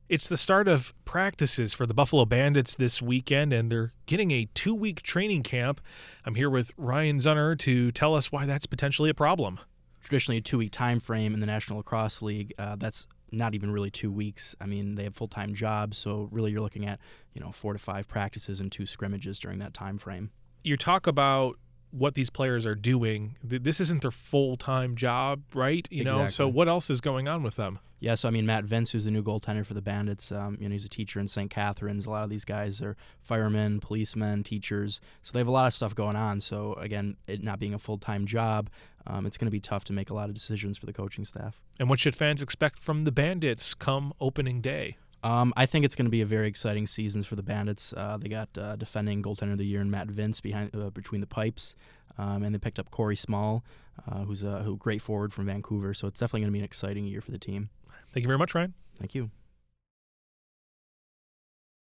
It's the start of practices for the Buffalo Bandits this weekend, and they're getting a 2-week training camp. I'm here with Ryan Zunner to tell us why that's potentially a problem. Traditionally, a 2-week time frame in the National Lacrosse League, that's not even really 2 weeks. I mean, they have full-time jobs, so really you're looking at 4 to 5 practices and 2 scrimmages during that time frame. You talk about what these players are doing. This isn't their full-time job, right? Exactly. So what else is going on with them? Yeah, so I mean, Matt Vince, who's the new goaltender for the Bandits, he's a teacher in St. Catharines. A lot of these guys are firemen, policemen, teachers, so they have a lot of stuff going on. So again, it not being a full-time job, it's going to be tough to make a lot of decisions for the coaching staff. And what should fans expect from the Bandits come opening day? I think it's going to be a very exciting season for the Bandits. They got defending goaltender of the year in Matt Vince between the pipes, and they picked up Corey Small, who's a great forward from Vancouver. So it's definitely going to be an exciting year for the team. Thank you very much, Ryan. Thank you.